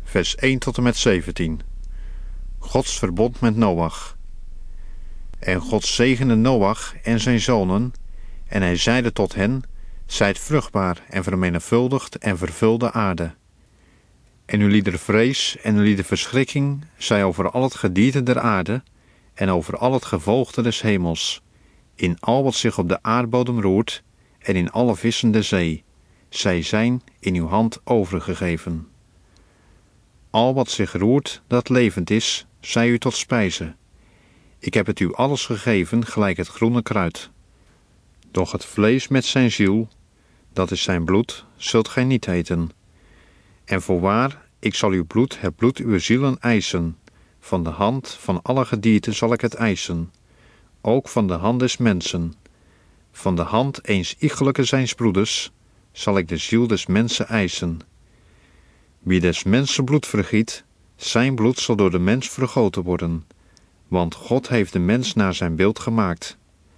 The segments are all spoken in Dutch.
vers 1 tot en met 17. Gods verbond met Noach. En God zegende Noach en zijn zonen, en hij zeide tot hen: zijt vruchtbaar en vermenigvuldigd en vervul de aarde. En u lieder vrees en u lieder verschrikking zij over al het gedierte der aarde en over al het gevogelte des hemels, in al wat zich op de aardbodem roert en in alle vissen der zee. Zij zijn in uw hand overgegeven. Al wat zich roert dat levend is, zij u tot spijze. Ik heb het u alles gegeven gelijk het groene kruid. Doch het vlees met zijn ziel, dat is zijn bloed, zult gij niet eten. En voorwaar, ik zal uw bloed, het bloed uw zielen eisen. Van de hand van alle gedierte zal ik het eisen. Ook van de hand des mensen. Van de hand eens iegelijke zijns broeders zal ik de ziel des mensen eisen. Wie des mensen bloed vergiet, zijn bloed zal door de mens vergoten worden. Want God heeft de mens naar zijn beeld gemaakt.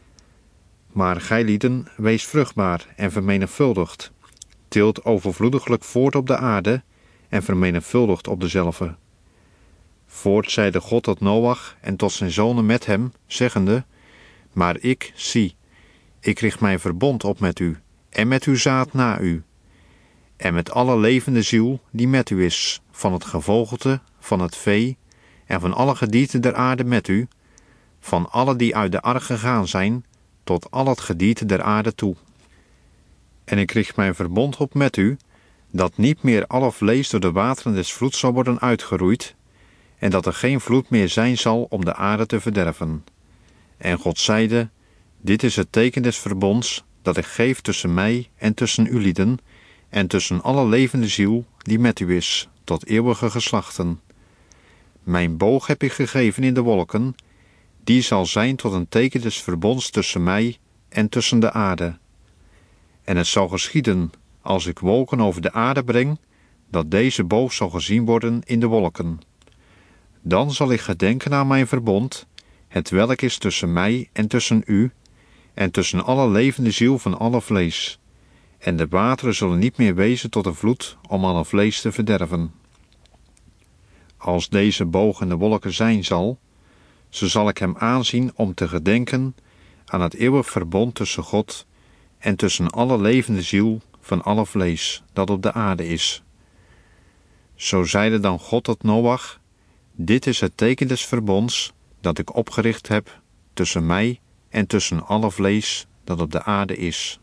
Maar gij lieden, wees vruchtbaar en vermenigvuldigd. Teelt overvloediglijk voort op de aarde en vermenigvuldigd op dezelve. Voort zeide God tot Noach en tot zijn zonen met hem, zeggende: maar ik, zie, ik richt mijn verbond op met u en met uw zaad na u. En met alle levende ziel die met u is, van het gevogelte, van het vee en van alle gedierte der aarde met u, van alle die uit de ark gegaan zijn, tot al het gedierte der aarde toe. En ik richt mijn verbond op met u, dat niet meer alle vlees door de wateren des vloeds zal worden uitgeroeid, en dat er geen vloed meer zijn zal om de aarde te verderven. En God zeide: dit is het teken des verbonds dat ik geef tussen mij en tussen u lieden, en tussen alle levende ziel die met u is, tot eeuwige geslachten. Mijn boog heb ik gegeven in de wolken, die zal zijn tot een teken des verbonds tussen mij en tussen de aarde. En het zal geschieden, als ik wolken over de aarde breng, dat deze boog zal gezien worden in de wolken. Dan zal ik gedenken aan mijn verbond, hetwelk is tussen mij en tussen u, en tussen alle levende ziel van alle vlees. En de wateren zullen niet meer wezen tot een vloed om alle vlees te verderven. Als deze boog in de wolken zijn zal, zo zal ik hem aanzien om te gedenken aan het eeuwig verbond tussen God en tussen alle levende ziel van alle vlees dat op de aarde is. Zo zeide dan God tot Noach: dit is het teken des verbonds dat ik opgericht heb tussen mij en tussen alle vlees dat op de aarde is.